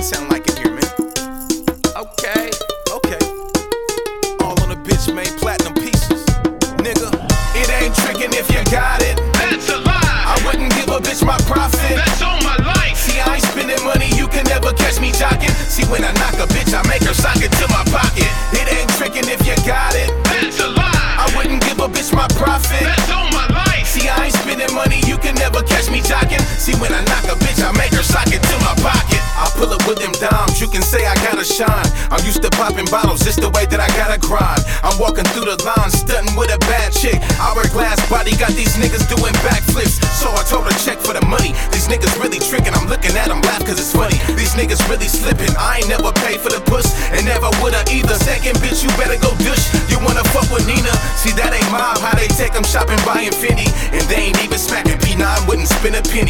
sound like it here, man. Okay. All on a bitch, man, platinum pieces. Nigga, it ain't tricking if you got it. That's a lie. I wouldn't give a bitch my profit. That's on my life. See, I ain't spending money, you can never catch me jocking. See, when I knock a bitch, I make her sock it to my pocket. It ain't tricking if you got it. That's a lie. I wouldn't give a bitch my profit. That's on my life. See, I ain't spending money, you can never catch me jocking. See, when I knock a bitch, I make her sock it to my pocket. I pull up with them dimes, you can say I gotta shine. I'm used to popping bottles, it's the way that I gotta grind. I'm walking through the line, stunting with a bad chick. Hourglass body, got these niggas doing backflips. So I told her check for the money. These niggas really tricking, I'm looking at them laugh cause it's funny. These niggas really slipping, I ain't never paid for the puss, and never woulda either. Second bitch, you better go dush. You wanna fuck with Nina? See, that ain't mob, how they take them shopping, buying Fendi. And they ain't even smacking P9, wouldn't spend a penny.